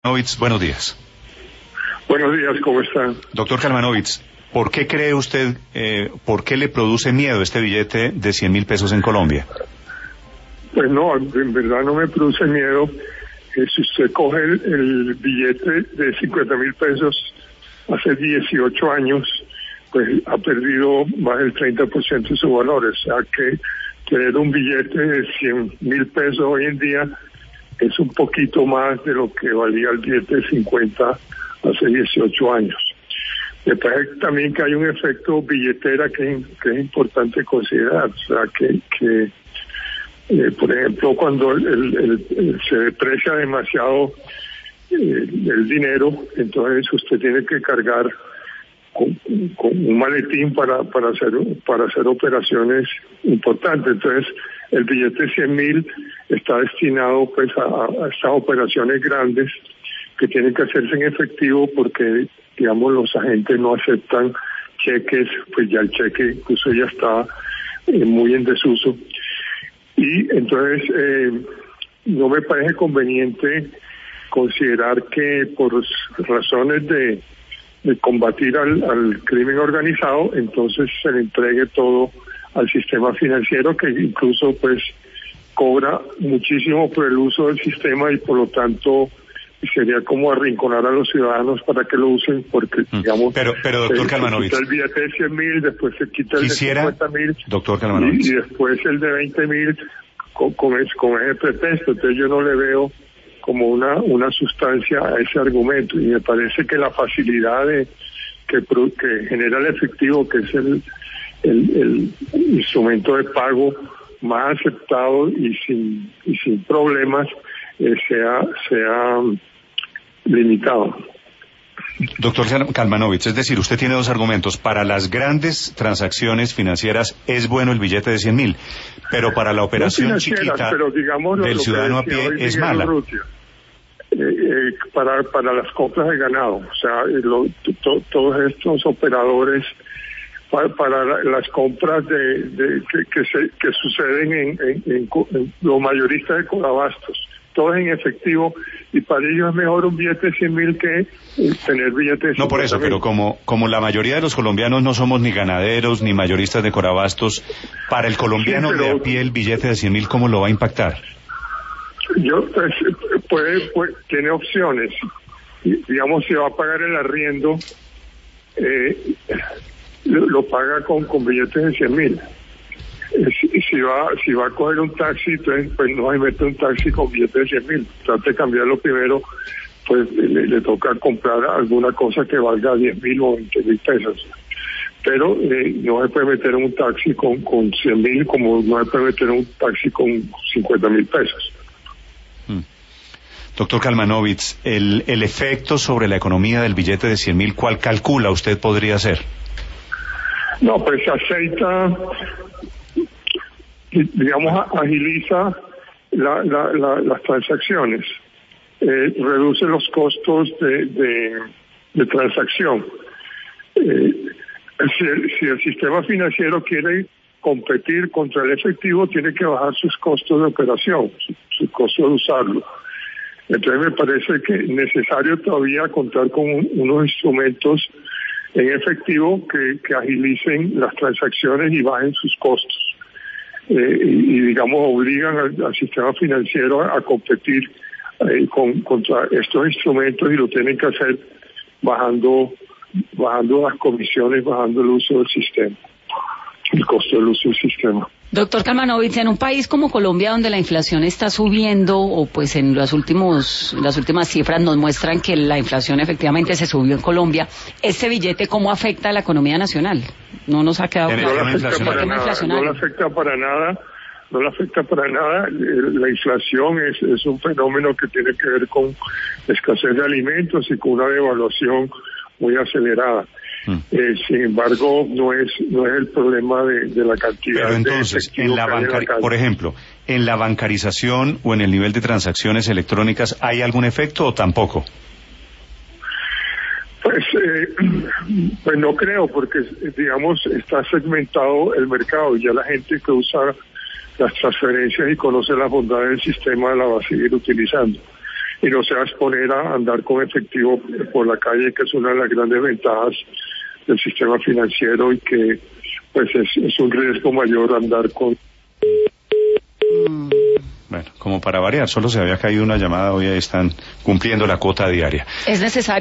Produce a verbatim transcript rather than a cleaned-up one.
Kalmanovitz, buenos días. Buenos días, ¿cómo están? Doctor Kalmanovitz, ¿por qué cree usted, eh, por qué le produce miedo este billete de cien mil pesos en Colombia? Pues no, en verdad no me produce miedo. Eh, si usted coge el, el billete de cincuenta mil pesos hace dieciocho años, pues ha perdido más del treinta por ciento de su valor. O sea que tener un billete de cien mil pesos hoy en día es un poquito más de lo que valía el billete de cincuenta hace dieciocho años. Me parece también que hay un efecto billetera que, que es importante considerar. O sea, que, que eh, por ejemplo, cuando el, el, el, se deprecia demasiado eh, el dinero, entonces usted tiene que cargar con, con un maletín para para hacer para hacer operaciones importantes. Entonces, el billete de cien mil está destinado pues a, a estas operaciones grandes que tienen que hacerse en efectivo porque, digamos, los agentes no aceptan cheques, pues ya el cheque incluso ya está eh, muy en desuso. Y entonces eh, no me parece conveniente considerar que por razones de, de combatir al, al crimen organizado, entonces se le entregue todo al sistema financiero, que incluso pues cobra muchísimo por el uso del sistema y por lo tanto sería como arrinconar a los ciudadanos para que lo usen, porque digamos, pero, pero doctor Kalmanovitz, se quita el billete de cien mil, después se quita el quisiera, de cincuenta mil, doctor Kalmanovitz, y, y después el de veinte mil con, con, ese, con ese pretexto. Entonces yo no le veo como una una sustancia a ese argumento, y me parece que la facilidad de que, que genera el efectivo, que es el, el, el instrumento de pago más aceptado y sin y sin problemas, eh, sea sea limitado. Doctor Kalmanovitz, es decir, usted tiene dos argumentos. Para las grandes transacciones financieras es bueno el billete de cien mil, pero para la operación no chiquita pero digamos, del lo, lo ciudadano a pie es mala. Eh, eh, para para las compras de ganado, o sea, lo, to, todos estos operadores para, para las compras de, de que, que, se, que suceden en, en, en, en los mayoristas de colabastos, todo en efectivo, y para ellos es mejor un billete de cien mil que tener billetes de No por eso, pero como como la mayoría de los colombianos no somos ni ganaderos ni mayoristas de colabastos, para el colombiano sí, pero, de a pie el billete de cien mil, ¿cómo lo va a impactar? Yo pues, puede, puede tiene opciones. Digamos, si va a pagar el arriendo, eh, lo, lo paga con, con billetes de cien mil. Si, si va si va a coger un taxi, entonces pues no hay mete un taxi con billetes de cien mil. Trate de cambiarlo primero, pues le, le toca comprar alguna cosa que valga diez mil o veinte mil pesos. Pero eh, no se puede meter en un taxi con, con cien mil, como no se puede meter en un taxi con cincuenta mil pesos. Hmm. Doctor Kalmanovitz, el, el efecto sobre la economía del billete de cien mil, ¿cuál calcula usted podría ser? No, pues aceita, digamos, agiliza la, la, la, las transacciones, eh, reduce los costos de, de, de transacción. Eh, si, el, si el sistema financiero quiere competir contra el efectivo, tiene que bajar sus costos de operación, su, su costo de usarlo. Entonces me parece que es necesario todavía contar con un, unos instrumentos en efectivo que, que agilicen las transacciones y bajen sus costos. Eh, y, y digamos obligan al, al sistema financiero a, a competir eh, con, contra estos instrumentos, y lo tienen que hacer bajando bajando las comisiones, bajando el uso del sistema, el costo del uso del sistema. Doctor Kalmanovitz, en un país como Colombia, donde la inflación está subiendo, o pues en los últimos, las últimas cifras nos muestran que la inflación efectivamente se subió en Colombia, ¿este billete cómo afecta a la economía nacional? No nos ha quedado claro. No le afecta para nada, no le afecta para nada, no le afecta para nada. La inflación es, es un fenómeno que tiene que ver con escasez de alimentos y con una devaluación muy acelerada. Hmm. Eh, sin embargo, no es no es el problema de, de la cantidad. Pero entonces, de en la bancari- por ejemplo, en la bancarización o en el nivel de transacciones electrónicas, ¿hay algún efecto o tampoco? Pues, eh, pues no creo, porque digamos está segmentado el mercado, y ya la gente que usa las transferencias y conoce las bondades del sistema la va a seguir utilizando. y no se va a exponer a andar con efectivo por la calle, que es una de las grandes ventajas del sistema financiero y que pues es, es un riesgo mayor andar con... Bueno, como para variar, solo se había caído una llamada, hoy ahí están cumpliendo la cuota diaria. Es necesario